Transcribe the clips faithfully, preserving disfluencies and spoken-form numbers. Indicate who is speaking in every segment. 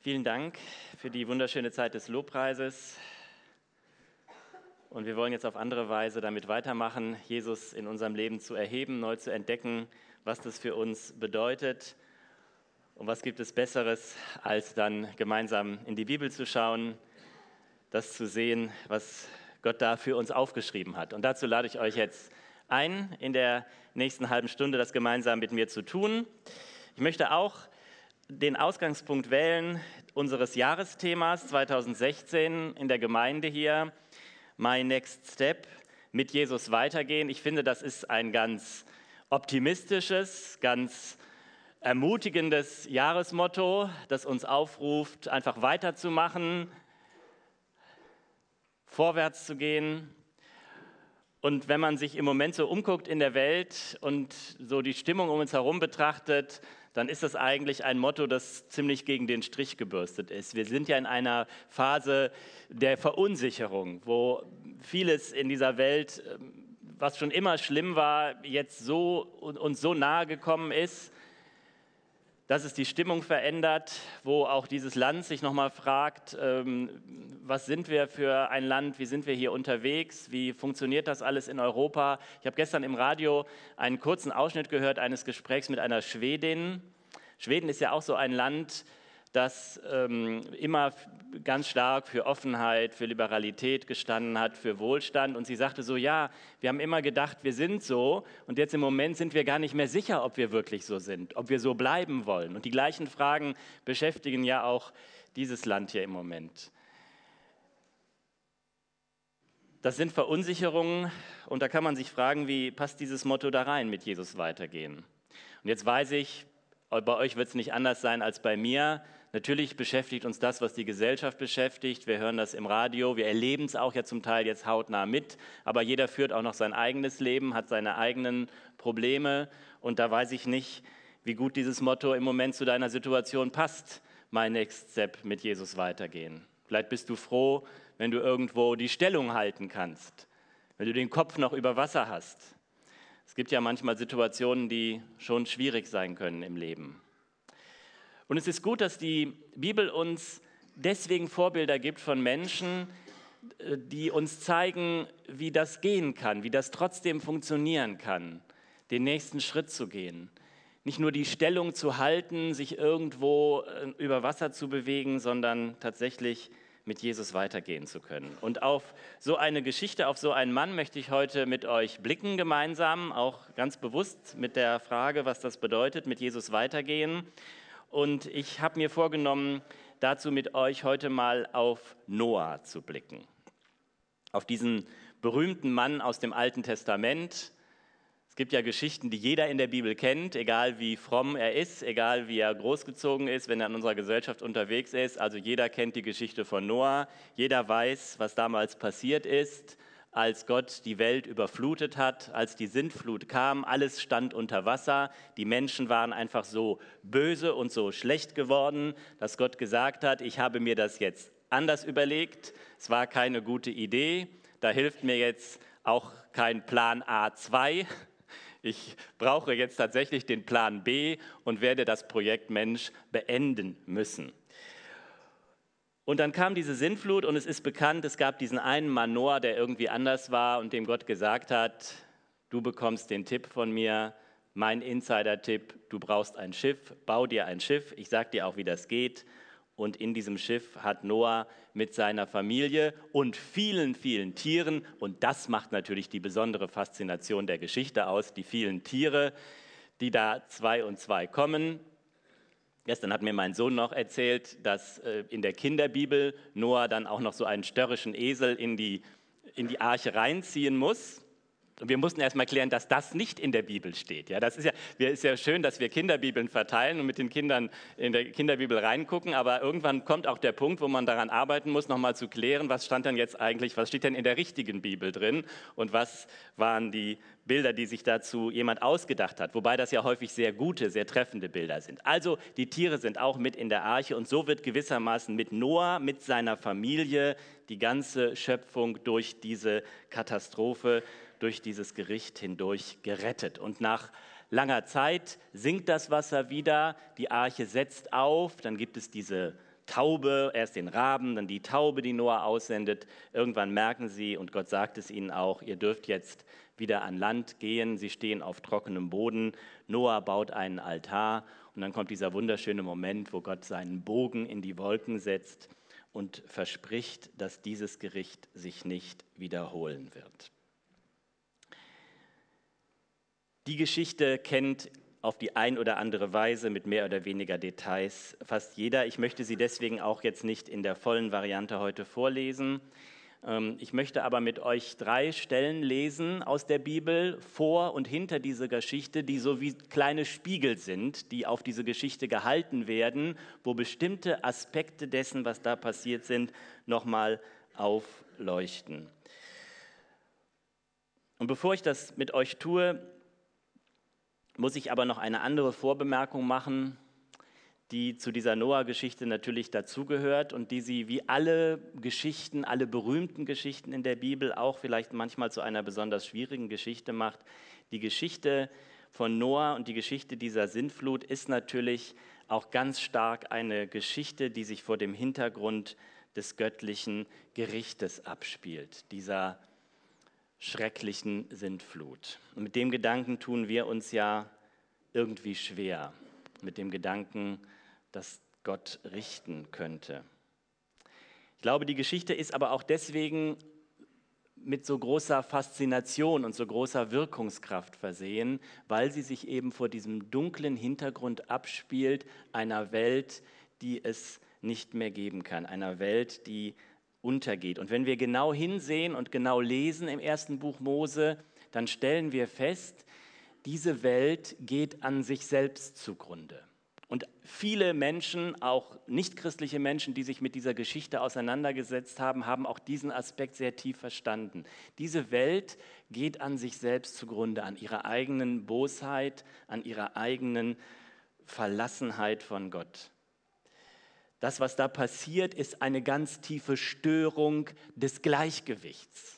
Speaker 1: Vielen Dank für die wunderschöne Zeit des Lobpreises. Und wir wollen jetzt auf andere Weise damit weitermachen, Jesus in unserem Leben zu erheben, neu zu entdecken, was das für uns bedeutet. Und was gibt es Besseres, als dann gemeinsam in die Bibel zu schauen, das zu sehen, was Gott da für uns aufgeschrieben hat. Und dazu lade ich euch jetzt ein, in der nächsten halben Stunde das gemeinsam mit mir zu tun. Ich möchte auch den Ausgangspunkt wählen unseres Jahresthemas zweitausendsechzehn in der Gemeinde hier, My Next Step, mit Jesus weitergehen. Ich finde, das ist ein ganz optimistisches, ganz ermutigendes Jahresmotto, das uns aufruft, einfach weiterzumachen, vorwärts zu gehen. Und wenn man sich im Moment so umguckt in der Welt und so die Stimmung um uns herum betrachtet, dann ist das eigentlich ein Motto, das ziemlich gegen den Strich gebürstet ist. Wir sind ja in einer Phase der Verunsicherung, wo vieles in dieser Welt, was schon immer schlimm war, jetzt so uns so nahe gekommen ist, dass es die Stimmung verändert, wo auch dieses Land sich nochmal fragt, ähm, was sind wir für ein Land, wie sind wir hier unterwegs, wie funktioniert das alles in Europa. Ich habe gestern im Radio einen kurzen Ausschnitt gehört eines Gesprächs mit einer Schwedin. Schweden ist ja auch so ein Land, das ähm, immer ganz stark für Offenheit, für Liberalität gestanden hat, für Wohlstand. Und sie sagte so, ja, wir haben immer gedacht, wir sind so. Und jetzt im Moment sind wir gar nicht mehr sicher, ob wir wirklich so sind, ob wir so bleiben wollen. Und die gleichen Fragen beschäftigen ja auch dieses Land hier im Moment. Das sind Verunsicherungen. Und da kann man sich fragen, wie passt dieses Motto da rein, mit Jesus weitergehen? Und jetzt weiß ich, bei euch wird es nicht anders sein als bei mir. Natürlich beschäftigt uns das, was die Gesellschaft beschäftigt. Wir hören das im Radio, wir erleben es auch ja zum Teil jetzt hautnah mit. Aber jeder führt auch noch sein eigenes Leben, hat seine eigenen Probleme. Und da weiß ich nicht, wie gut dieses Motto im Moment zu deiner Situation passt. My Next Step, mit Jesus weitergehen. Vielleicht bist du froh, wenn du irgendwo die Stellung halten kannst, wenn du den Kopf noch über Wasser hast. Es gibt ja manchmal Situationen, die schon schwierig sein können im Leben. Und es ist gut, dass die Bibel uns deswegen Vorbilder gibt von Menschen, die uns zeigen, wie das gehen kann, wie das trotzdem funktionieren kann, den nächsten Schritt zu gehen. Nicht nur die Stellung zu halten, sich irgendwo über Wasser zu bewegen, sondern tatsächlich mit Jesus weitergehen zu können. Und auf so eine Geschichte, auf so einen Mann möchte ich heute mit euch blicken gemeinsam, auch ganz bewusst mit der Frage, was das bedeutet, mit Jesus weitergehen. Und ich habe mir vorgenommen, dazu mit euch heute mal auf Noah zu blicken. Auf diesen berühmten Mann aus dem Alten Testament. Es gibt ja Geschichten, die jeder in der Bibel kennt, egal wie fromm er ist, egal wie er großgezogen ist, wenn er in unserer Gesellschaft unterwegs ist. Also jeder kennt die Geschichte von Noah, jeder weiß, was damals passiert ist, als Gott die Welt überflutet hat, als die Sintflut kam, alles stand unter Wasser. Die Menschen waren einfach so böse und so schlecht geworden, dass Gott gesagt hat, ich habe mir das jetzt anders überlegt. Es war keine gute Idee, da hilft mir jetzt auch kein Plan A zwei. Ich brauche jetzt tatsächlich den Plan B und werde das Projekt Mensch beenden müssen. Und dann kam diese Sintflut und es ist bekannt, es gab diesen einen Mann Noah, der irgendwie anders war und dem Gott gesagt hat, du bekommst den Tipp von mir, mein Insider-Tipp, du brauchst ein Schiff, bau dir ein Schiff, ich sag dir auch, wie das geht. Und in diesem Schiff hat Noah mit seiner Familie und vielen, vielen Tieren, und das macht natürlich die besondere Faszination der Geschichte aus, die vielen Tiere, die da zwei und zwei kommen. Gestern hat mir mein Sohn noch erzählt, dass äh, in der Kinderbibel Noah dann auch noch so einen störrischen Esel in die, in die Arche reinziehen muss. Und wir mussten erst mal klären, dass das nicht in der Bibel steht. Ja, das ist ja, ist ja schön, dass wir Kinderbibeln verteilen und mit den Kindern in der Kinderbibel reingucken, aber irgendwann kommt auch der Punkt, wo man daran arbeiten muss, nochmal zu klären, was stand denn jetzt eigentlich, was steht denn in der richtigen Bibel drin und was waren die Bilder, die sich dazu jemand ausgedacht hat, wobei das ja häufig sehr gute, sehr treffende Bilder sind. Also die Tiere sind auch mit in der Arche und so wird gewissermaßen mit Noah, mit seiner Familie die ganze Schöpfung durch diese Katastrophe, durch dieses Gericht hindurch gerettet. Und nach langer Zeit sinkt das Wasser wieder, die Arche setzt auf, dann gibt es diese Taube, erst den Raben, dann die Taube, die Noah aussendet. Irgendwann merken sie, und Gott sagt es ihnen auch, ihr dürft jetzt wieder an Land gehen. Sie stehen auf trockenem Boden. Noah baut einen Altar und dann kommt dieser wunderschöne Moment, wo Gott seinen Bogen in die Wolken setzt und verspricht, dass dieses Gericht sich nicht wiederholen wird. Die Geschichte kennt auf die ein oder andere Weise mit mehr oder weniger Details fast jeder. Ich möchte sie deswegen auch jetzt nicht in der vollen Variante heute vorlesen. Ich möchte aber mit euch drei Stellen lesen aus der Bibel vor und hinter dieser Geschichte, die so wie kleine Spiegel sind, die auf diese Geschichte gehalten werden, wo bestimmte Aspekte dessen, was da passiert sind, nochmal aufleuchten. Und bevor ich das mit euch tue, muss ich aber noch eine andere Vorbemerkung machen, die zu dieser Noah-Geschichte natürlich dazugehört und die sie wie alle Geschichten, alle berühmten Geschichten in der Bibel auch vielleicht manchmal zu einer besonders schwierigen Geschichte macht. Die Geschichte von Noah und die Geschichte dieser Sintflut ist natürlich auch ganz stark eine Geschichte, die sich vor dem Hintergrund des göttlichen Gerichtes abspielt, dieser schrecklichen Sintflut. Und mit dem Gedanken tun wir uns ja irgendwie schwer, mit dem Gedanken, dass Gott richten könnte. Ich glaube, die Geschichte ist aber auch deswegen mit so großer Faszination und so großer Wirkungskraft versehen, weil sie sich eben vor diesem dunklen Hintergrund abspielt, einer Welt, die es nicht mehr geben kann, einer Welt, die untergeht. Und wenn wir genau hinsehen und genau lesen im ersten Buch Mose, dann stellen wir fest, diese Welt geht an sich selbst zugrunde. Und viele Menschen, auch nichtchristliche Menschen, die sich mit dieser Geschichte auseinandergesetzt haben, haben auch diesen Aspekt sehr tief verstanden. Diese Welt geht an sich selbst zugrunde, an ihrer eigenen Bosheit, an ihrer eigenen Verlassenheit von Gott. Das, was da passiert, ist eine ganz tiefe Störung des Gleichgewichts.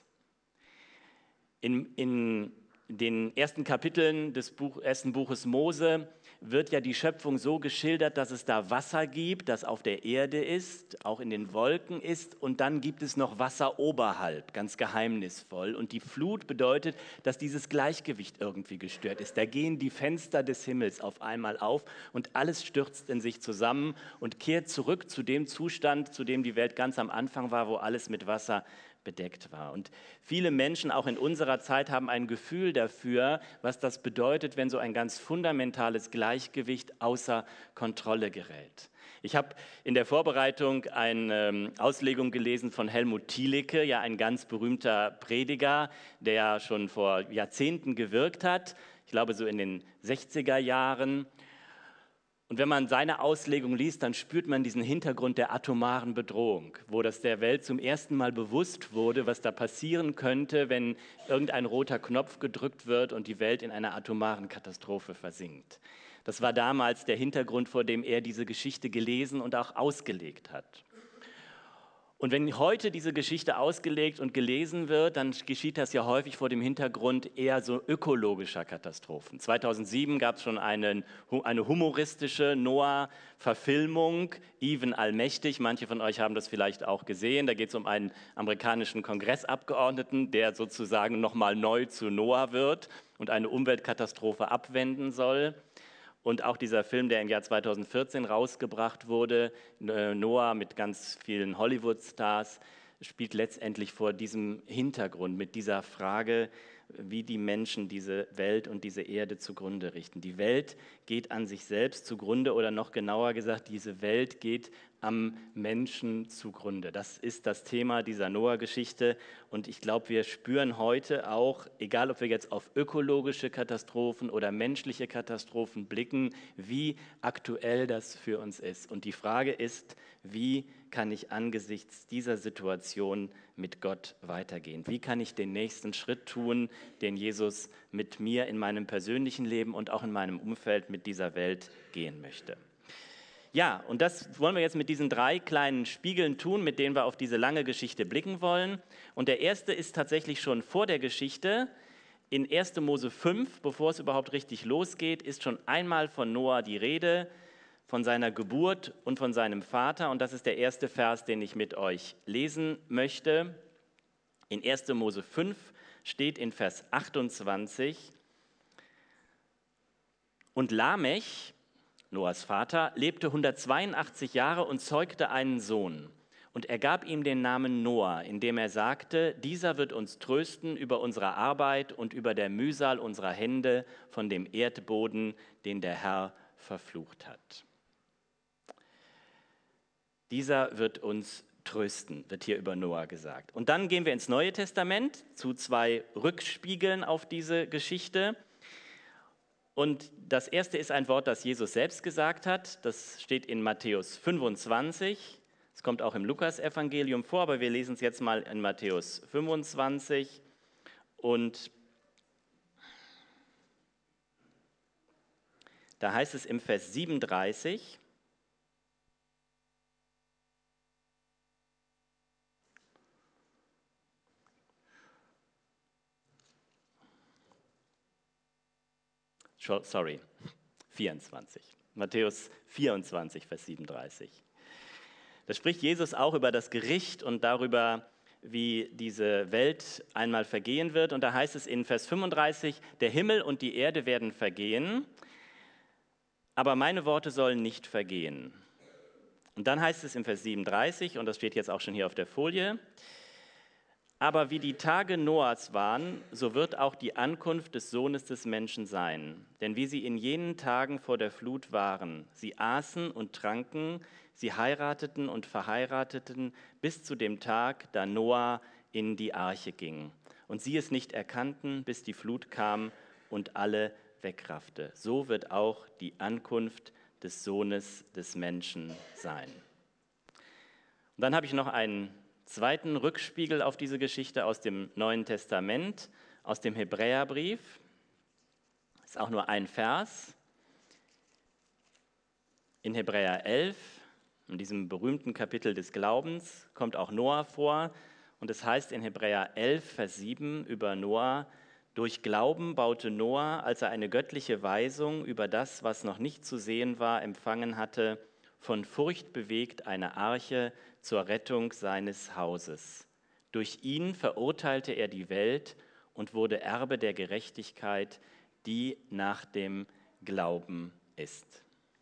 Speaker 1: In, in den ersten Kapiteln des Buch, ersten Buches Mose wird ja die Schöpfung so geschildert, dass es da Wasser gibt, das auf der Erde ist, auch in den Wolken ist, und dann gibt es noch Wasser oberhalb, ganz geheimnisvoll. Und die Flut bedeutet, dass dieses Gleichgewicht irgendwie gestört ist. Da gehen die Fenster des Himmels auf einmal auf und alles stürzt in sich zusammen und kehrt zurück zu dem Zustand, zu dem die Welt ganz am Anfang war, wo alles mit Wasser bedeckt war. Und viele Menschen, auch in unserer Zeit, haben ein Gefühl dafür, was das bedeutet, wenn so ein ganz fundamentales Gleichgewicht außer Kontrolle gerät. Ich habe in der Vorbereitung eine ähm, Auslegung gelesen von Helmut Thielicke, ja ein ganz berühmter Prediger, der schon vor Jahrzehnten gewirkt hat, ich glaube so in den sechziger Jahren. Und wenn man seine Auslegung liest, dann spürt man diesen Hintergrund der atomaren Bedrohung, wo das der Welt zum ersten Mal bewusst wurde, was da passieren könnte, wenn irgendein roter Knopf gedrückt wird und die Welt in einer atomaren Katastrophe versinkt. Das war damals der Hintergrund, vor dem er diese Geschichte gelesen und auch ausgelegt hat. Und wenn heute diese Geschichte ausgelegt und gelesen wird, dann geschieht das ja häufig vor dem Hintergrund eher so ökologischer Katastrophen. zweitausendsieben gab es schon einen, eine humoristische Noah-Verfilmung, Even Allmächtig. Manche von euch haben das vielleicht auch gesehen. Da geht es um einen amerikanischen Kongressabgeordneten, der sozusagen nochmal neu zu Noah wird und eine Umweltkatastrophe abwenden soll. Und auch dieser Film, der im Jahr zweitausendvierzehn rausgebracht wurde, Noah mit ganz vielen Hollywood-Stars, spielt letztendlich vor diesem Hintergrund, mit dieser Frage, wie die Menschen diese Welt und diese Erde zugrunde richten. Die Welt geht an sich selbst zugrunde oder noch genauer gesagt, diese Welt geht am Menschen zugrunde. Das ist das Thema dieser Noah-Geschichte und ich glaube, wir spüren heute auch, egal ob wir jetzt auf ökologische Katastrophen oder menschliche Katastrophen blicken, wie aktuell das für uns ist. Und die Frage ist, wie kann ich angesichts dieser Situation mit Gott weitergehen? Wie kann ich den nächsten Schritt tun, den Jesus mit mir in meinem persönlichen Leben und auch in meinem Umfeld mit dieser Welt gehen möchte? Ja, und das wollen wir jetzt mit diesen drei kleinen Spiegeln tun, mit denen wir auf diese lange Geschichte blicken wollen. Und der erste ist tatsächlich schon vor der Geschichte. In erster Mose fünf, bevor es überhaupt richtig losgeht, ist schon einmal von Noah die Rede. von seiner Geburt und von seinem Vater. Und das ist der erste Vers, den ich mit euch lesen möchte. In erster Mose fünf steht in Vers achtundzwanzig: Und Lamech, Noahs Vater, lebte hundertzweiundachtzig Jahre und zeugte einen Sohn. Und er gab ihm den Namen Noah, indem er sagte, dieser wird uns trösten über unsere Arbeit und über der Mühsal unserer Hände von dem Erdboden, den der Herr verflucht hat. Dieser wird uns trösten, wird hier über Noah gesagt. Und dann gehen wir ins Neue Testament zu zwei Rückspiegeln auf diese Geschichte. Und das erste ist ein Wort, das Jesus selbst gesagt hat. Das steht in Matthäus fünfundzwanzig. Es kommt auch im Lukas-Evangelium vor, aber wir lesen es jetzt mal in Matthäus fünfundzwanzig. Und da heißt es im Vers siebenunddreißig: Sorry, vierundzwanzig. Matthäus vierundzwanzig, Vers siebenunddreißig. Da spricht Jesus auch über das Gericht und darüber, wie diese Welt einmal vergehen wird. Und da heißt es in Vers fünfunddreißig, der Himmel und die Erde werden vergehen, aber meine Worte sollen nicht vergehen. Und dann heißt es im Vers siebenunddreißig, und das steht jetzt auch schon hier auf der Folie, aber wie die Tage Noahs waren, so wird auch die Ankunft des Sohnes des Menschen sein. Denn wie sie in jenen Tagen vor der Flut waren, sie aßen und tranken, sie heirateten und verheirateten, bis zu dem Tag, da Noah in die Arche ging. Und sie es nicht erkannten, bis die Flut kam und alle wegraffte. So wird auch die Ankunft des Sohnes des Menschen sein. Und dann habe ich noch einen zweiten Rückspiegel auf diese Geschichte aus dem Neuen Testament, aus dem Hebräerbrief. Das ist auch nur ein Vers. In Hebräer elf, in diesem berühmten Kapitel des Glaubens, kommt auch Noah vor. Und es heißt in Hebräer elf, Vers sieben über Noah: Durch Glauben baute Noah, als er eine göttliche Weisung über das, was noch nicht zu sehen war, empfangen hatte, von Furcht bewegt eine Arche zur Rettung seines Hauses. Durch ihn verurteilte er die Welt und wurde Erbe der Gerechtigkeit, die nach dem Glauben ist.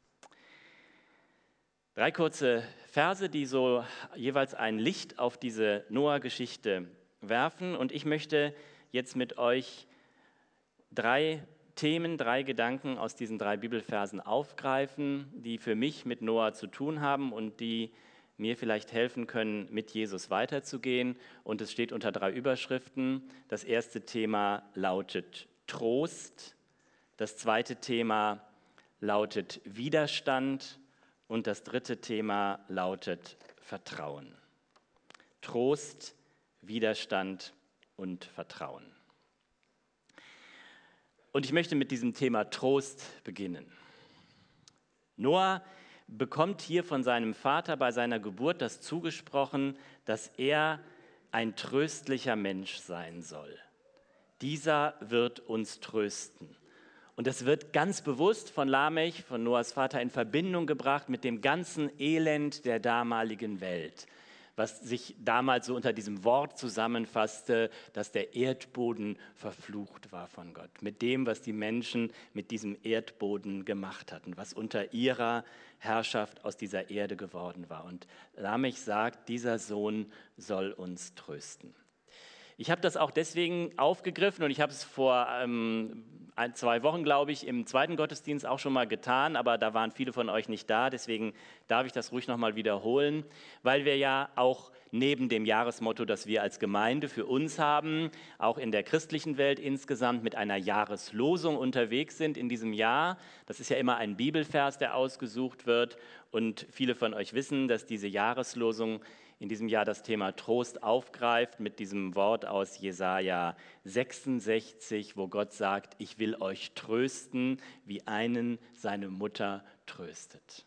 Speaker 1: Drei kurze Verse, die so jeweils ein Licht auf diese Noah-Geschichte werfen. Und ich möchte jetzt mit euch drei Themen, drei Gedanken aus diesen drei Bibelversen aufgreifen, die für mich mit Noah zu tun haben und die mir vielleicht helfen können, mit Jesus weiterzugehen. Und es steht unter drei Überschriften. Das erste Thema lautet Trost, das zweite Thema lautet Widerstand und das dritte Thema lautet Vertrauen. Trost, Widerstand und Vertrauen. Und ich möchte mit diesem Thema Trost beginnen. Noah bekommt hier von seinem Vater bei seiner Geburt das zugesprochen, dass er ein tröstlicher Mensch sein soll. Dieser wird uns trösten. Und das wird ganz bewusst von Lamech, von Noahs Vater, in Verbindung gebracht mit dem ganzen Elend der damaligen Welt, was sich damals so unter diesem Wort zusammenfasste, dass der Erdboden verflucht war von Gott. Mit dem, was die Menschen mit diesem Erdboden gemacht hatten, was unter ihrer Herrschaft aus dieser Erde geworden war. Und Lamech sagt, dieser Sohn soll uns trösten. Ich habe das auch deswegen aufgegriffen und ich habe es vor ähm, ein, zwei Wochen, glaube ich, im zweiten Gottesdienst auch schon mal getan, aber da waren viele von euch nicht da, deswegen darf ich das ruhig nochmal wiederholen, weil wir ja auch neben dem Jahresmotto, das wir als Gemeinde für uns haben, auch in der christlichen Welt insgesamt mit einer Jahreslosung unterwegs sind in diesem Jahr. Das ist ja immer ein Bibelvers, der ausgesucht wird und viele von euch wissen, dass diese Jahreslosung in diesem Jahr das Thema Trost aufgreift mit diesem Wort aus Jesaja sechsundsechzig, wo Gott sagt, ich will euch trösten, wie einen seine Mutter tröstet.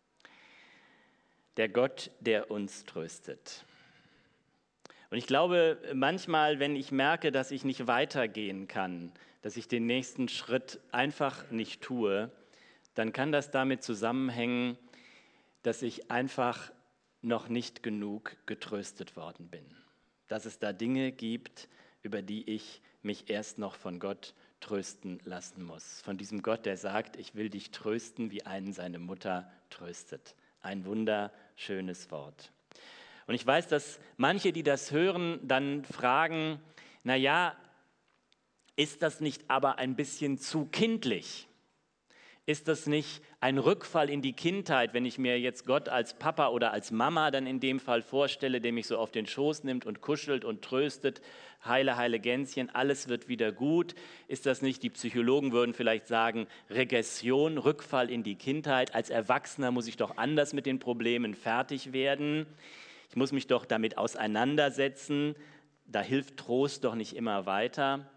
Speaker 1: Der Gott, der uns tröstet. Und ich glaube, manchmal, wenn ich merke, dass ich nicht weitergehen kann, dass ich den nächsten Schritt einfach nicht tue, dann kann das damit zusammenhängen, dass ich einfach noch nicht genug getröstet worden bin. Dass es da Dinge gibt, über die ich mich erst noch von Gott trösten lassen muss. Von diesem Gott, der sagt, ich will dich trösten, wie einen seine Mutter tröstet. Ein wunderschönes Wort. Und ich weiß, dass manche, die das hören, dann fragen, na ja, ist das nicht aber ein bisschen zu kindlich? Ist das nicht ein Rückfall in die Kindheit, wenn ich mir jetzt Gott als Papa oder als Mama dann in dem Fall vorstelle, der mich so auf den Schoß nimmt und kuschelt und tröstet, heile, heile Gänschen, alles wird wieder gut? Ist das nicht, die Psychologen würden vielleicht sagen, Regression, Rückfall in die Kindheit? Als Erwachsener muss ich doch anders mit den Problemen fertig werden. Ich muss mich doch damit auseinandersetzen. Da hilft Trost doch nicht immer weiter.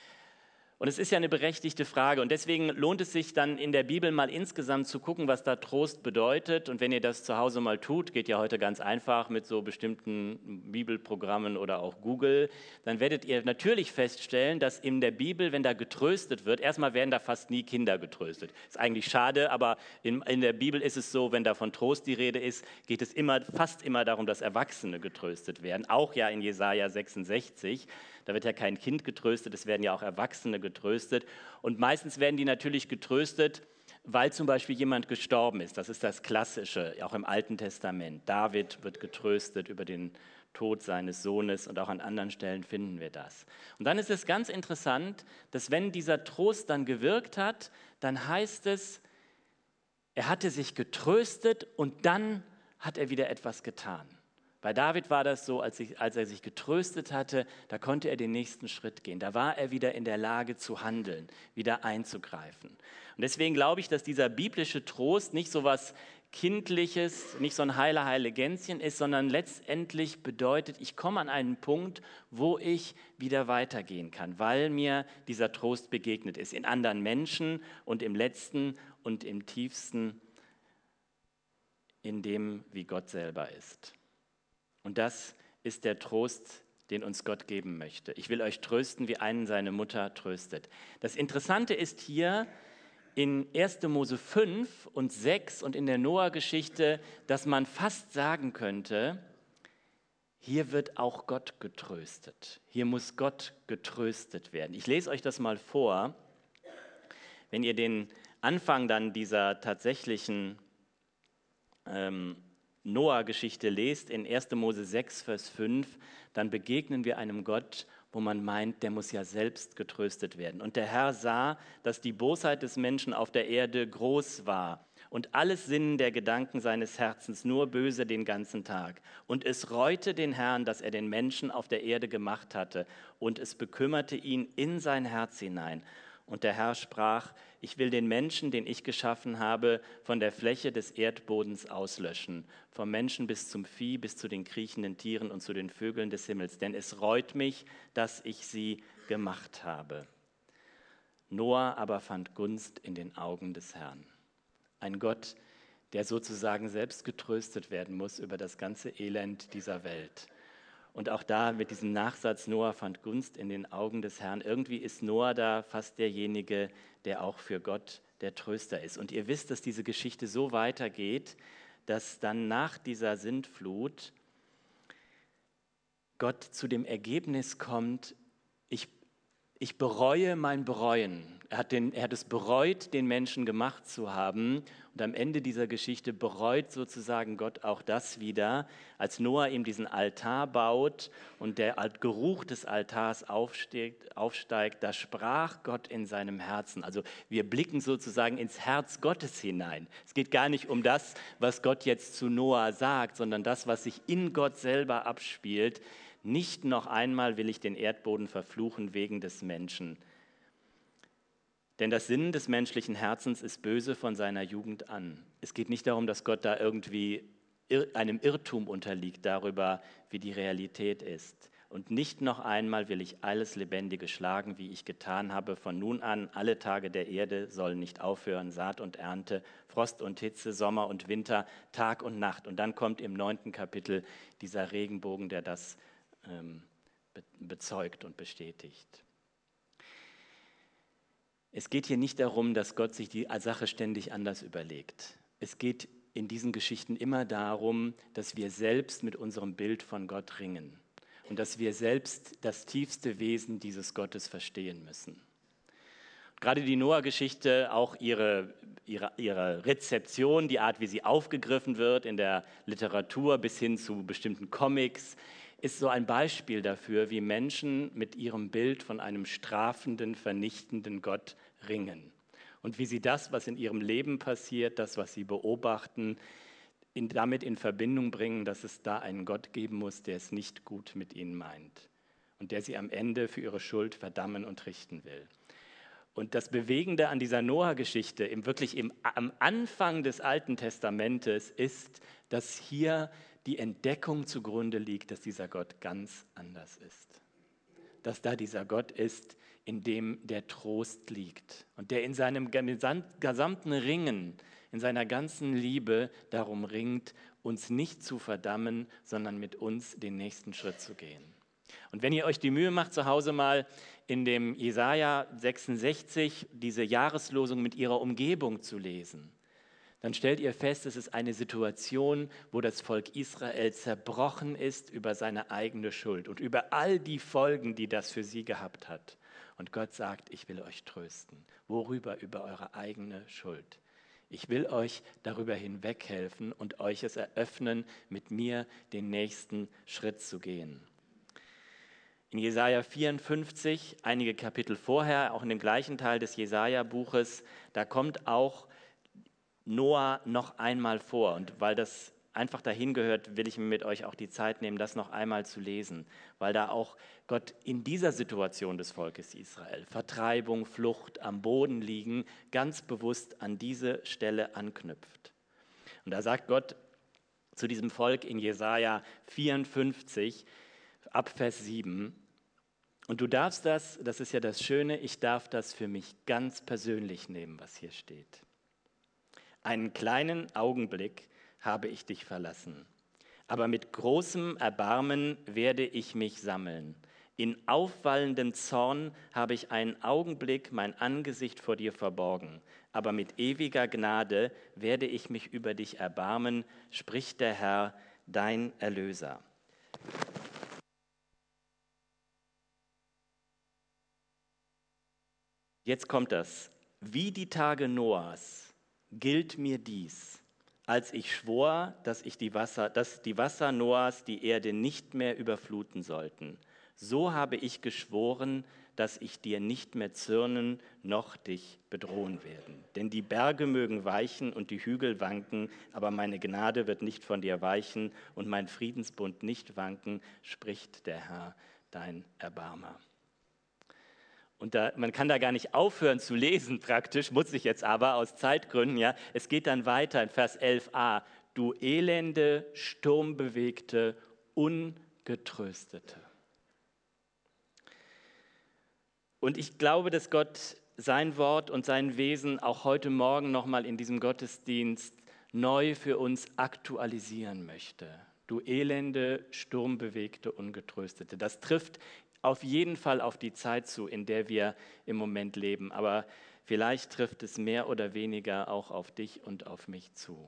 Speaker 1: Und es ist ja eine berechtigte Frage und deswegen lohnt es sich dann in der Bibel mal insgesamt zu gucken, was da Trost bedeutet. Und wenn ihr das zu Hause mal tut, geht ja heute ganz einfach mit so bestimmten Bibelprogrammen oder auch Google, dann werdet ihr natürlich feststellen, dass in der Bibel, wenn da getröstet wird, erstmal werden da fast nie Kinder getröstet. Ist eigentlich schade, aber in, in der Bibel ist es so, wenn da von Trost die Rede ist, geht es immer, fast immer darum, dass Erwachsene getröstet werden. Auch ja in Jesaja sechsundsechzig. Da wird ja kein Kind getröstet, es werden ja auch Erwachsene getröstet. Und meistens werden die natürlich getröstet, weil zum Beispiel jemand gestorben ist. Das ist das Klassische, auch im Alten Testament. David wird getröstet über den Tod seines Sohnes und auch an anderen Stellen finden wir das. Und dann ist es ganz interessant, dass wenn dieser Trost dann gewirkt hat, dann heißt es, er hatte sich getröstet und dann hat er wieder etwas getan. Bei David war das so, als, ich, als er sich getröstet hatte, da konnte er den nächsten Schritt gehen. Da war er wieder in der Lage zu handeln, wieder einzugreifen. Und deswegen glaube ich, dass dieser biblische Trost nicht so was Kindliches, nicht so ein heile, heile Gänschen ist, sondern letztendlich bedeutet, ich komme an einen Punkt, wo ich wieder weitergehen kann, weil mir dieser Trost begegnet ist, in anderen Menschen und im letzten und im tiefsten, in dem, wie Gott selber ist. Und das ist der Trost, den uns Gott geben möchte. Ich will euch trösten, wie einen seine Mutter tröstet. Das Interessante ist hier in erster Mose fünf und sechs und in der Noah-Geschichte, dass man fast sagen könnte, hier wird auch Gott getröstet. Hier muss Gott getröstet werden. Ich lese euch das mal vor. Wenn ihr den Anfang dann dieser tatsächlichen ähm, Noah-Geschichte lest, in erster Mose sechs, Vers fünf, dann begegnen wir einem Gott, wo man meint, der muss ja selbst getröstet werden. Und der Herr sah, dass die Bosheit des Menschen auf der Erde groß war und alles Sinnen der Gedanken seines Herzens nur böse den ganzen Tag. Und es reute den Herrn, dass er den Menschen auf der Erde gemacht hatte, und es bekümmerte ihn in sein Herz hinein. Und der Herr sprach, ich will den Menschen, den ich geschaffen habe, von der Fläche des Erdbodens auslöschen, vom Menschen bis zum Vieh, bis zu den kriechenden Tieren und zu den Vögeln des Himmels, denn es reut mich, dass ich sie gemacht habe. Noah aber fand Gunst in den Augen des Herrn. Ein Gott, der sozusagen selbst getröstet werden muss über das ganze Elend dieser Welt. Und auch da mit diesem Nachsatz, Noah fand Gunst in den Augen des Herrn. Irgendwie ist Noah da fast derjenige, der auch für Gott der Tröster ist. Und ihr wisst, dass diese Geschichte so weitergeht, dass dann nach dieser Sintflut Gott zu dem Ergebnis kommt, ich, ich bereue mein Bereuen. Er hat, den, er hat es bereut, den Menschen gemacht zu haben. Und am Ende dieser Geschichte bereut sozusagen Gott auch das wieder, als Noah ihm diesen Altar baut und der Geruch des Altars aufsteigt, aufsteigt, da sprach Gott in seinem Herzen. Also wir blicken sozusagen ins Herz Gottes hinein. Es geht gar nicht um das, was Gott jetzt zu Noah sagt, sondern das, was sich in Gott selber abspielt. Nicht noch einmal will ich den Erdboden verfluchen wegen des Menschen. Denn das Sinnen des menschlichen Herzens ist böse von seiner Jugend an. Es geht nicht darum, dass Gott da irgendwie einem Irrtum unterliegt darüber, wie die Realität ist. Und nicht noch einmal will ich alles Lebendige schlagen, wie ich getan habe. Von nun an, alle Tage der Erde sollen nicht aufhören, Saat und Ernte, Frost und Hitze, Sommer und Winter, Tag und Nacht. Und dann kommt im neunten Kapitel dieser Regenbogen, der das ähm, bezeugt und bestätigt. Es geht hier nicht darum, dass Gott sich die Sache ständig anders überlegt. Es geht in diesen Geschichten immer darum, dass wir selbst mit unserem Bild von Gott ringen und dass wir selbst das tiefste Wesen dieses Gottes verstehen müssen. Gerade die Noah-Geschichte, auch ihre, ihre, ihre Rezeption, die Art, wie sie aufgegriffen wird in der Literatur bis hin zu bestimmten Comics, ist so ein Beispiel dafür, wie Menschen mit ihrem Bild von einem strafenden, vernichtenden Gott ringen. Und wie sie das, was in ihrem Leben passiert, das, was sie beobachten, in, damit in Verbindung bringen, dass es da einen Gott geben muss, der es nicht gut mit ihnen meint und der sie am Ende für ihre Schuld verdammen und richten will. Und das Bewegende an dieser Noah-Geschichte, im, wirklich im, am Anfang des Alten Testamentes, ist, dass hier die Entdeckung zugrunde liegt, dass dieser Gott ganz anders ist. Dass da dieser Gott ist, in dem der Trost liegt und der in seinem gesamten Ringen, in seiner ganzen Liebe darum ringt, uns nicht zu verdammen, sondern mit uns den nächsten Schritt zu gehen. Und wenn ihr euch die Mühe macht, zu Hause mal in dem Jesaja sechsundsechzig diese Jahreslosung mit ihrer Umgebung zu lesen, dann stellt ihr fest, es ist eine Situation, wo das Volk Israel zerbrochen ist über seine eigene Schuld und über all die Folgen, die das für sie gehabt hat. Und Gott sagt, ich will euch trösten. Worüber? Über eure eigene Schuld. Ich will euch darüber hinweghelfen und euch es eröffnen, mit mir den nächsten Schritt zu gehen. In Jesaja vierundfünfzig, einige Kapitel vorher, auch in dem gleichen Teil des Jesaja-Buches, da kommt auch Noah noch einmal vor. Und weil das einfach dahin gehört, will ich mir mit euch auch die Zeit nehmen, das noch einmal zu lesen, weil da auch Gott in dieser Situation des Volkes Israel, Vertreibung, Flucht, am Boden liegen, ganz bewusst an diese Stelle anknüpft. Und da sagt Gott zu diesem Volk in Jesaja vierundfünfzig, ab Vers sieben, und du darfst das, das ist ja das Schöne, ich darf das für mich ganz persönlich nehmen, was hier steht. Einen kleinen Augenblick habe ich dich verlassen, aber mit großem Erbarmen werde ich mich sammeln. In aufwallendem Zorn habe ich einen Augenblick mein Angesicht vor dir verborgen, aber mit ewiger Gnade werde ich mich über dich erbarmen, spricht der Herr, dein Erlöser. Jetzt kommt das. Wie die Tage Noahs gilt mir dies, als ich schwor, dass, ich die Wasser, dass die Wasser Noahs die Erde nicht mehr überfluten sollten. So habe ich geschworen, dass ich dir nicht mehr zürnen noch dich bedrohen werden. Denn die Berge mögen weichen und die Hügel wanken, aber meine Gnade wird nicht von dir weichen und mein Friedensbund nicht wanken, spricht der Herr, dein Erbarmer. Und da, man kann da gar nicht aufhören zu lesen praktisch, muss ich jetzt aber aus Zeitgründen. Ja. Es geht dann weiter in Vers elf a. Du elende, sturmbewegte, Ungetröstete. Und ich glaube, dass Gott sein Wort und sein Wesen auch heute Morgen nochmal in diesem Gottesdienst neu für uns aktualisieren möchte. Du elende, sturmbewegte, Ungetröstete. Das trifft auf jeden Fall auf die Zeit zu, in der wir im Moment leben. Aber vielleicht trifft es mehr oder weniger auch auf dich und auf mich zu.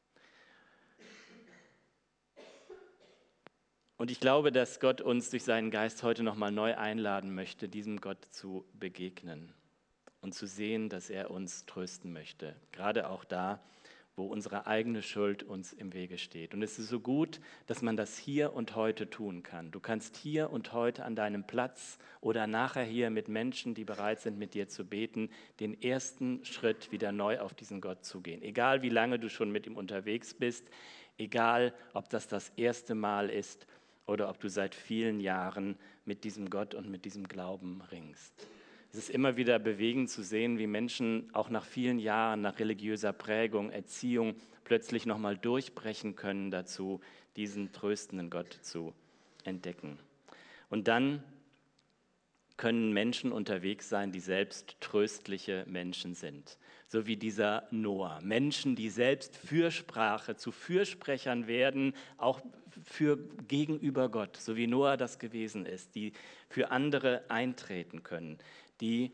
Speaker 1: Und ich glaube, dass Gott uns durch seinen Geist heute nochmal neu einladen möchte, diesem Gott zu begegnen und zu sehen, dass er uns trösten möchte. Gerade auch da, wo unsere eigene Schuld uns im Wege steht. Und es ist so gut, dass man das hier und heute tun kann. Du kannst hier und heute an deinem Platz oder nachher hier mit Menschen, die bereit sind, mit dir zu beten, den ersten Schritt wieder neu auf diesen Gott zugehen. Egal, wie lange du schon mit ihm unterwegs bist, egal, ob das das erste Mal ist oder ob du seit vielen Jahren mit diesem Gott und mit diesem Glauben ringst. Es ist immer wieder bewegend zu sehen, wie Menschen auch nach vielen Jahren, nach religiöser Prägung, Erziehung, plötzlich nochmal durchbrechen können dazu, diesen tröstenden Gott zu entdecken. Und dann können Menschen unterwegs sein, die selbst tröstliche Menschen sind. So wie dieser Noah. Menschen, die selbst Fürsprache zu Fürsprechern werden, auch für gegenüber Gott, so wie Noah das gewesen ist, die für andere eintreten können, die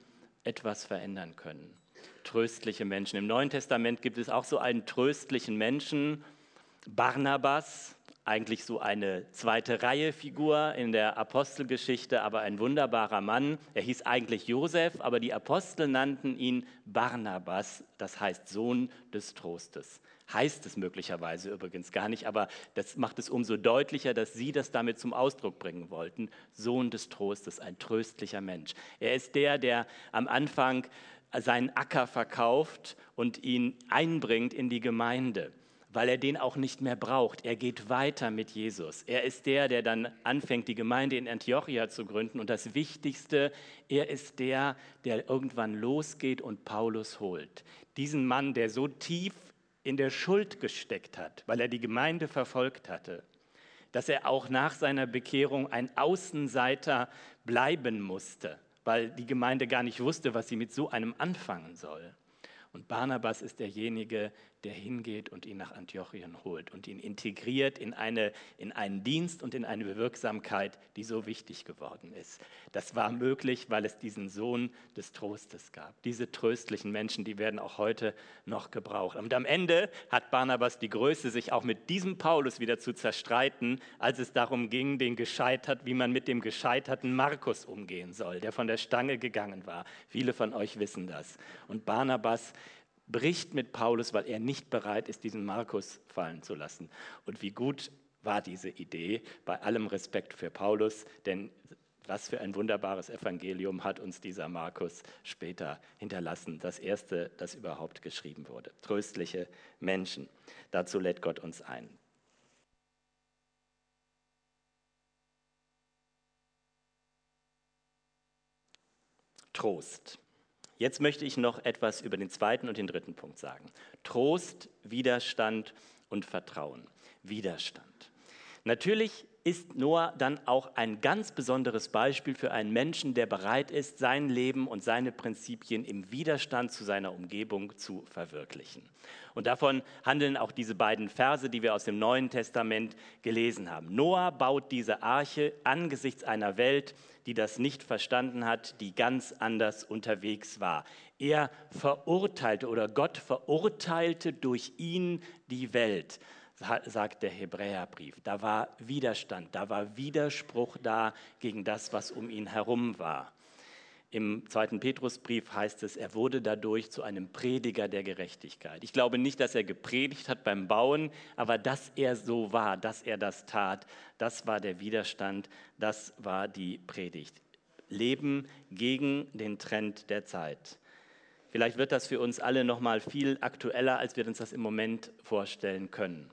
Speaker 1: etwas verändern können. Tröstliche Menschen. Im Neuen Testament gibt es auch so einen tröstlichen Menschen, Barnabas, eigentlich so eine zweite Reihe Figur in der Apostelgeschichte, aber ein wunderbarer Mann. Er hieß eigentlich Josef, aber die Apostel nannten ihn Barnabas, das heißt Sohn des Trostes. Heißt es möglicherweise übrigens gar nicht, aber das macht es umso deutlicher, dass sie das damit zum Ausdruck bringen wollten. Sohn des Trostes, ein tröstlicher Mensch. Er ist der, der am Anfang seinen Acker verkauft und ihn einbringt in die Gemeinde, weil er den auch nicht mehr braucht. Er geht weiter mit Jesus. Er ist der, der dann anfängt, die Gemeinde in Antiochia zu gründen. Und das Wichtigste, er ist der, der irgendwann losgeht und Paulus holt. Diesen Mann, der so tief in der Schuld gesteckt hat, weil er die Gemeinde verfolgt hatte, dass er auch nach seiner Bekehrung ein Außenseiter bleiben musste, weil die Gemeinde gar nicht wusste, was sie mit so einem anfangen soll. Und Barnabas ist derjenige, der hingeht und ihn nach Antiochien holt und ihn integriert in, eine, in einen Dienst und in eine Bewirksamkeit, die so wichtig geworden ist. Das war möglich, weil es diesen Sohn des Trostes gab. Diese tröstlichen Menschen, die werden auch heute noch gebraucht. Und am Ende hat Barnabas die Größe, sich auch mit diesem Paulus wieder zu zerstreiten, als es darum ging, den gescheitert, wie man mit dem gescheiterten Markus umgehen soll, der von der Stange gegangen war. Viele von euch wissen das. Und Barnabas bricht mit Paulus, weil er nicht bereit ist, diesen Markus fallen zu lassen. Und wie gut war diese Idee, bei allem Respekt für Paulus, denn was für ein wunderbares Evangelium hat uns dieser Markus später hinterlassen, das erste, das überhaupt geschrieben wurde. Tröstliche Menschen, dazu lädt Gott uns ein. Trost. Jetzt möchte ich noch etwas über den zweiten und den dritten Punkt sagen. Trost, Widerstand und Vertrauen. Widerstand. Natürlich ist Noah dann auch ein ganz besonderes Beispiel für einen Menschen, der bereit ist, sein Leben und seine Prinzipien im Widerstand zu seiner Umgebung zu verwirklichen. Und davon handeln auch diese beiden Verse, die wir aus dem Neuen Testament gelesen haben. Noah baut diese Arche angesichts einer Welt, die das nicht verstanden hat, die ganz anders unterwegs war. Er verurteilte oder Gott verurteilte durch ihn die Welt, sagt der Hebräerbrief. Da war Widerstand, da war Widerspruch da gegen das, was um ihn herum war. Im zweiten Petrusbrief heißt es, er wurde dadurch zu einem Prediger der Gerechtigkeit. Ich glaube nicht, dass er gepredigt hat beim Bauen, aber dass er so war, dass er das tat, das war der Widerstand, das war die Predigt. Leben gegen den Trend der Zeit. Vielleicht wird das für uns alle noch mal viel aktueller, als wir uns das im Moment vorstellen können.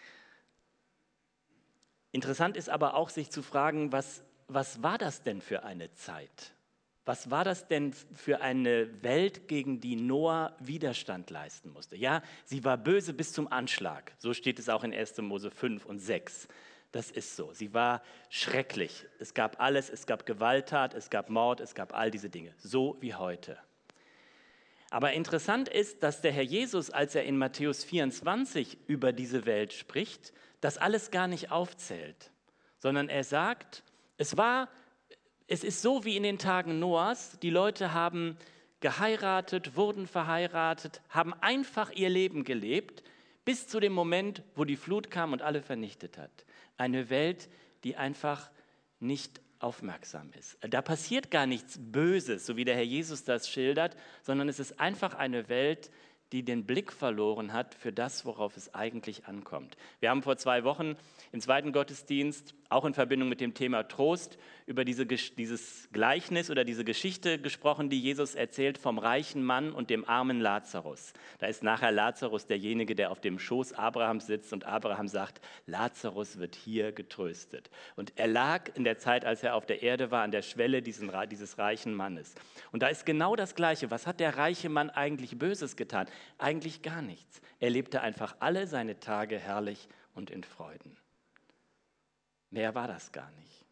Speaker 1: Interessant ist aber auch, sich zu fragen, was, was war das denn für eine Zeit? Was war das denn für eine Welt, gegen die Noah Widerstand leisten musste? Ja, sie war böse bis zum Anschlag. So steht es auch in erster Mose fünf und sechs. Das ist so. Sie war schrecklich. Es gab alles, es gab Gewalttat, es gab Mord, es gab all diese Dinge. So wie heute. Aber interessant ist, dass der Herr Jesus, als er in Matthäus vierundzwanzig über diese Welt spricht, das alles gar nicht aufzählt, sondern er sagt, es war, es ist so wie in den Tagen Noahs, die Leute haben geheiratet, wurden verheiratet, haben einfach ihr Leben gelebt, bis zu dem Moment, wo die Flut kam und alle vernichtet hat. Eine Welt, die einfach nicht aufmerksam ist. Da passiert gar nichts Böses, so wie der Herr Jesus das schildert, sondern es ist einfach eine Welt, die den Blick verloren hat für das, worauf es eigentlich ankommt. Wir haben vor zwei Wochen im zweiten Gottesdienst, auch in Verbindung mit dem Thema Trost, über diese, dieses Gleichnis oder diese Geschichte gesprochen, die Jesus erzählt vom reichen Mann und dem armen Lazarus. Da ist nachher Lazarus derjenige, der auf dem Schoß Abrahams sitzt und Abraham sagt, Lazarus wird hier getröstet. Und er lag in der Zeit, als er auf der Erde war, an der Schwelle diesen, dieses reichen Mannes. Und da ist genau das Gleiche. Was hat der reiche Mann eigentlich Böses getan? Eigentlich gar nichts. Er lebte einfach alle seine Tage herrlich und in Freuden. Mehr war das gar nicht.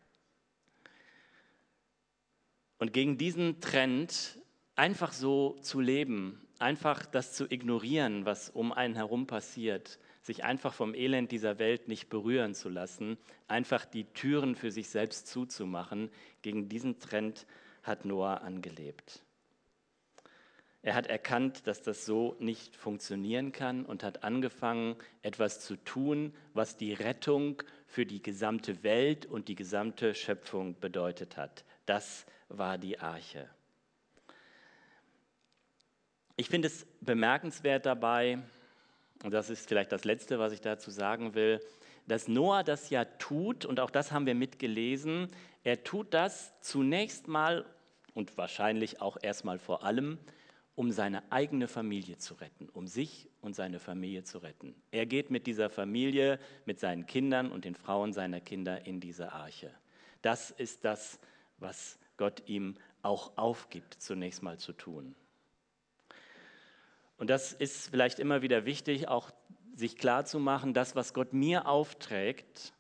Speaker 1: Und gegen diesen Trend, einfach so zu leben, einfach das zu ignorieren, was um einen herum passiert, sich einfach vom Elend dieser Welt nicht berühren zu lassen, einfach die Türen für sich selbst zuzumachen, gegen diesen Trend hat Noah angelebt. Er hat erkannt, dass das so nicht funktionieren kann und hat angefangen, etwas zu tun, was die Rettung für die gesamte Welt und die gesamte Schöpfung bedeutet hat. Das war die Arche. Ich finde es bemerkenswert dabei, und das ist vielleicht das Letzte, was ich dazu sagen will, dass Noah das ja tut, und auch das haben wir mitgelesen, er tut das zunächst mal und wahrscheinlich auch erstmal vor allem, um seine eigene Familie zu retten, um sich und seine Familie zu retten. Er geht mit dieser Familie, mit seinen Kindern und den Frauen seiner Kinder in diese Arche. Das ist das, was Gott ihm auch aufgibt, zunächst mal zu tun. Und das ist vielleicht immer wieder wichtig, auch sich klarzumachen, das, was Gott mir aufträgt,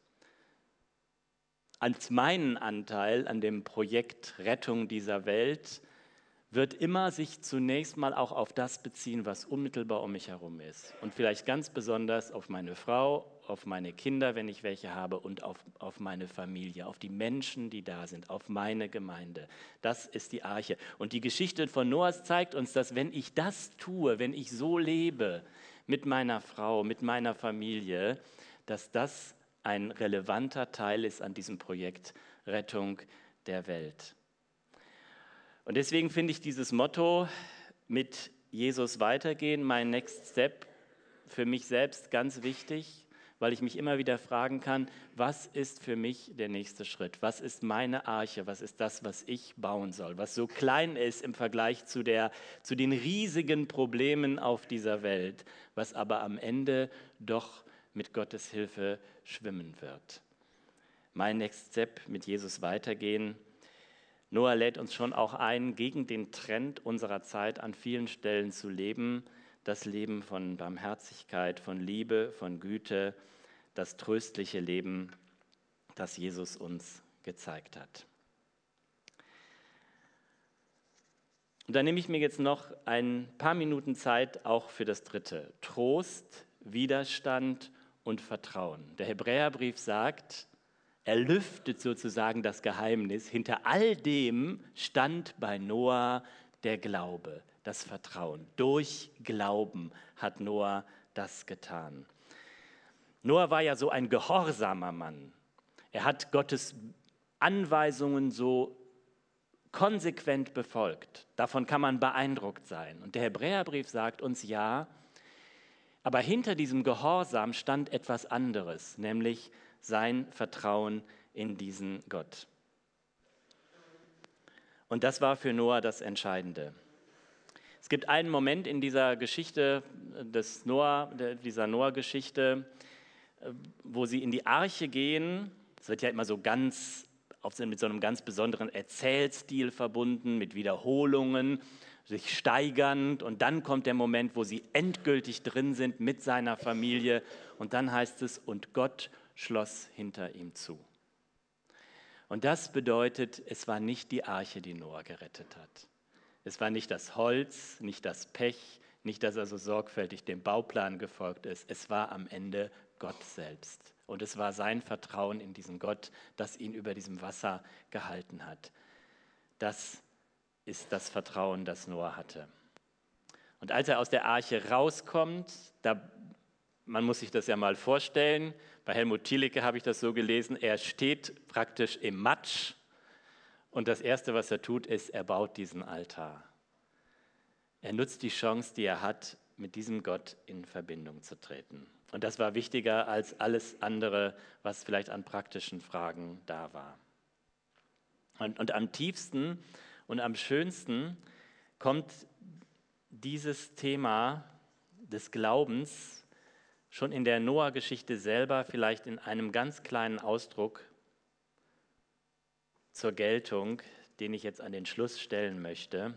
Speaker 1: als meinen Anteil an dem Projekt Rettung dieser Welt, wird immer sich zunächst mal auch auf das beziehen, was unmittelbar um mich herum ist. Und vielleicht ganz besonders auf meine Frau, auf meine Kinder, wenn ich welche habe, und auf, auf meine Familie, auf die Menschen, die da sind, auf meine Gemeinde. Das ist die Arche. Und die Geschichte von Noah zeigt uns, dass wenn ich das tue, wenn ich so lebe mit meiner Frau, mit meiner Familie, dass das ein relevanter Teil ist an diesem Projekt Rettung der Welt. Und deswegen finde ich dieses Motto mit Jesus weitergehen, mein Next Step, für mich selbst ganz wichtig, weil ich mich immer wieder fragen kann, was ist für mich der nächste Schritt? Was ist meine Arche? Was ist das, was ich bauen soll? Was so klein ist im Vergleich zu, der, zu den riesigen Problemen auf dieser Welt, was aber am Ende doch mit Gottes Hilfe schwimmen wird. Mein Next Step, mit Jesus weitergehen. Noah lädt uns schon auch ein, gegen den Trend unserer Zeit an vielen Stellen zu leben, das Leben von Barmherzigkeit, von Liebe, von Güte, das tröstliche Leben, das Jesus uns gezeigt hat. Und dann nehme ich mir jetzt noch ein paar Minuten Zeit auch für das Dritte: Trost, Widerstand und Vertrauen. Der Hebräerbrief sagt, er lüftet sozusagen das Geheimnis. Hinter all dem stand bei Noah der Glaube, das Vertrauen. Durch Glauben hat Noah das getan. Noah war ja so ein gehorsamer Mann. Er hat Gottes Anweisungen so konsequent befolgt. Davon kann man beeindruckt sein. Und der Hebräerbrief sagt uns ja, aber hinter diesem Gehorsam stand etwas anderes, nämlich sein Vertrauen in diesen Gott. Und das war für Noah das Entscheidende. Es gibt einen Moment in dieser Geschichte, des Noah, dieser Noah-Geschichte, wo sie in die Arche gehen. Es wird ja immer so ganz, mit so einem ganz besonderen Erzählstil verbunden, mit Wiederholungen, sich steigernd. Und dann kommt der Moment, wo sie endgültig drin sind mit seiner Familie. Und dann heißt es, und Gott schloss hinter ihm zu. Und das bedeutet, es war nicht die Arche, die Noah gerettet hat. Es war nicht das Holz, nicht das Pech, nicht, dass er so sorgfältig dem Bauplan gefolgt ist. Es war am Ende Gott selbst. Und es war sein Vertrauen in diesen Gott, das ihn über diesem Wasser gehalten hat. Das ist das Vertrauen, das Noah hatte. Und als er aus der Arche rauskommt, da, man muss sich das ja mal vorstellen, bei Helmut Thielicke habe ich das so gelesen, er steht praktisch im Matsch und das Erste, was er tut, ist, er baut diesen Altar. Er nutzt die Chance, die er hat, mit diesem Gott in Verbindung zu treten. Und das war wichtiger als alles andere, was vielleicht an praktischen Fragen da war. Und, und am tiefsten und am schönsten kommt dieses Thema des Glaubens schon in der Noah-Geschichte selber vielleicht in einem ganz kleinen Ausdruck zur Geltung, den ich jetzt an den Schluss stellen möchte.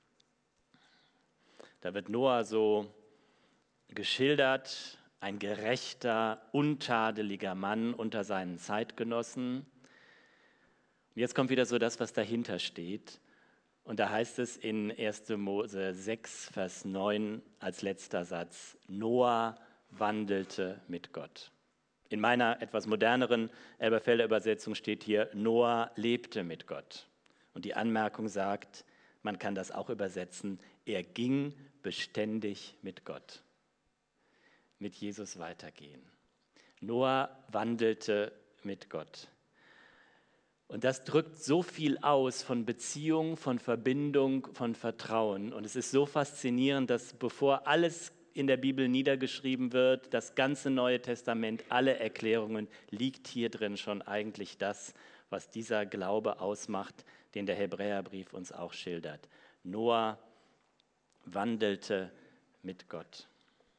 Speaker 1: Da wird Noah so geschildert, ein gerechter, untadeliger Mann unter seinen Zeitgenossen. Und jetzt kommt wieder so das, was dahinter steht. Und da heißt es in erster Mose sechs, Vers neun als letzter Satz, Noah wandelte mit Gott. In meiner etwas moderneren Elberfelder Übersetzung steht hier, Noah lebte mit Gott. Und die Anmerkung sagt, Man kann das auch übersetzen, er ging beständig mit Gott. Mit Jesus weitergehen. Noah wandelte mit Gott. Und das drückt so viel aus von Beziehung, von Verbindung, von Vertrauen. Und es ist so faszinierend, dass bevor alles in der Bibel niedergeschrieben wird, das ganze Neue Testament, alle Erklärungen, liegt hier drin schon eigentlich das, was dieser Glaube ausmacht, den der Hebräerbrief uns auch schildert. Noah wandelte mit Gott.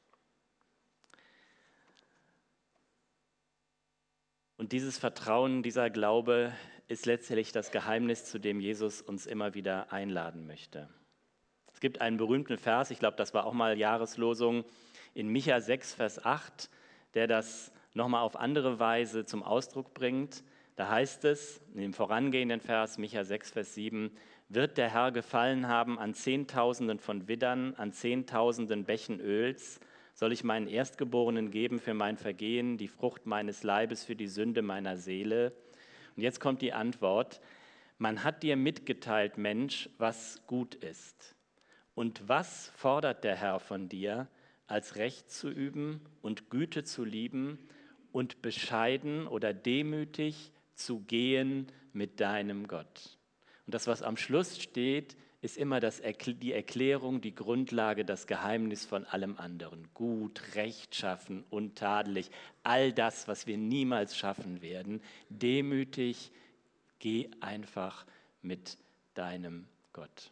Speaker 1: Und dieses Vertrauen, dieser Glaube ist letztlich das Geheimnis, zu dem Jesus uns immer wieder einladen möchte. Es gibt einen berühmten Vers, ich glaube, das war auch mal Jahreslosung, in Micha sechs, Vers acht, der das nochmal auf andere Weise zum Ausdruck bringt. Da heißt es, in dem vorangehenden Vers, Micha sechs, Vers sieben, wird der Herr gefallen haben an Zehntausenden von Widdern, an Zehntausenden Bächen Öls, soll ich meinen Erstgeborenen geben für mein Vergehen, die Frucht meines Leibes für die Sünde meiner Seele. Und jetzt kommt die Antwort, man hat dir mitgeteilt, Mensch, was gut ist. Und was fordert der Herr von dir, als Recht zu üben und Güte zu lieben und bescheiden oder demütig zu gehen mit deinem Gott? Und das, was am Schluss steht, ist immer das, die Erklärung, die Grundlage, das Geheimnis von allem anderen. Gut, rechtschaffen, untadelig, all das, was wir niemals schaffen werden. Demütig, geh einfach mit deinem Gott.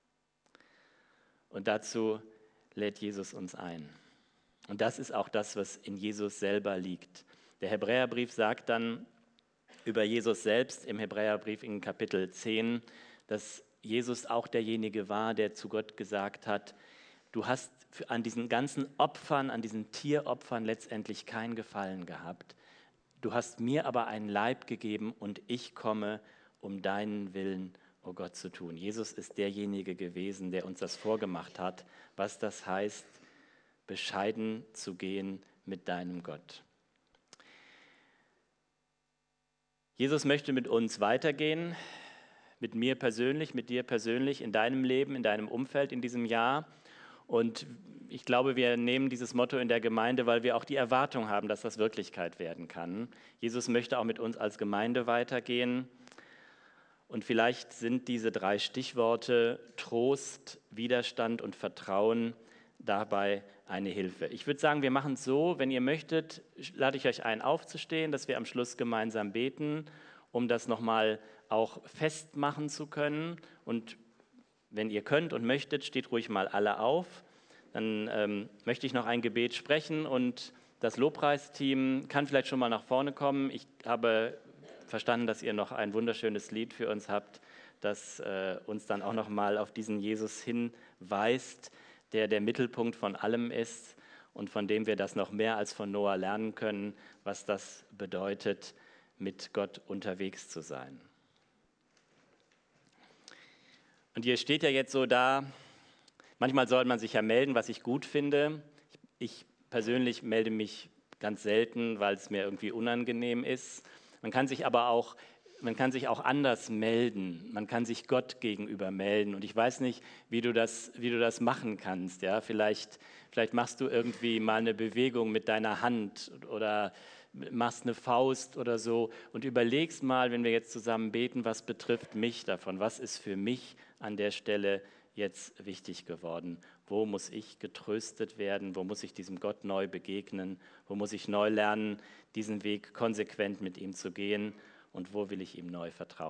Speaker 1: Und dazu lädt Jesus uns ein. Und das ist auch das, was in Jesus selber liegt. Der Hebräerbrief sagt dann über Jesus selbst im Hebräerbrief in Kapitel zehn, dass Jesus auch derjenige war, der zu Gott gesagt hat, du hast an diesen ganzen Opfern, an diesen Tieropfern letztendlich keinen Gefallen gehabt. Du hast mir aber einen Leib gegeben und ich komme, um deinen Willen, o Gott, zu tun. Jesus ist derjenige gewesen, der uns das vorgemacht hat, was das heißt, bescheiden zu gehen mit deinem Gott. Jesus möchte mit uns weitergehen, mit mir persönlich, mit dir persönlich, in deinem Leben, in deinem Umfeld in diesem Jahr. Und ich glaube, wir nehmen dieses Motto in der Gemeinde, weil wir auch die Erwartung haben, dass das Wirklichkeit werden kann. Jesus möchte auch mit uns als Gemeinde weitergehen. Und vielleicht sind diese drei Stichworte Trost, Widerstand und Vertrauen dabei eine Hilfe. Ich würde sagen, wir machen es so, wenn ihr möchtet, lade ich euch ein, aufzustehen, dass wir am Schluss gemeinsam beten, um das nochmal auch festmachen zu können. Und wenn ihr könnt und möchtet, steht ruhig mal alle auf. Dann ähm, möchte ich noch ein Gebet sprechen und das Lobpreisteam kann vielleicht schon mal nach vorne kommen. Ich habe verstanden, dass ihr noch ein wunderschönes Lied für uns habt, das äh, uns dann auch noch mal auf diesen Jesus hinweist, der der Mittelpunkt von allem ist und von dem wir das noch mehr als von Noah lernen können, was das bedeutet, mit Gott unterwegs zu sein. Und ihr steht ja jetzt so da, manchmal soll man sich ja melden, was ich gut finde. Ich persönlich melde mich ganz selten, weil es mir irgendwie unangenehm ist. Man kann sich aber auch, man kann sich auch anders melden. Man kann sich Gott gegenüber melden. Und ich weiß nicht, wie du das, wie du das machen kannst. Ja? Vielleicht, vielleicht machst du irgendwie mal eine Bewegung mit deiner Hand oder machst eine Faust oder so und überlegst mal, wenn wir jetzt zusammen beten, was betrifft mich davon? Was ist für mich an der Stelle jetzt wichtig geworden? Wo muss ich getröstet werden? Wo muss ich diesem Gott neu begegnen? Wo muss ich neu lernen, diesen Weg konsequent mit ihm zu gehen? Und wo will ich ihm neu vertrauen?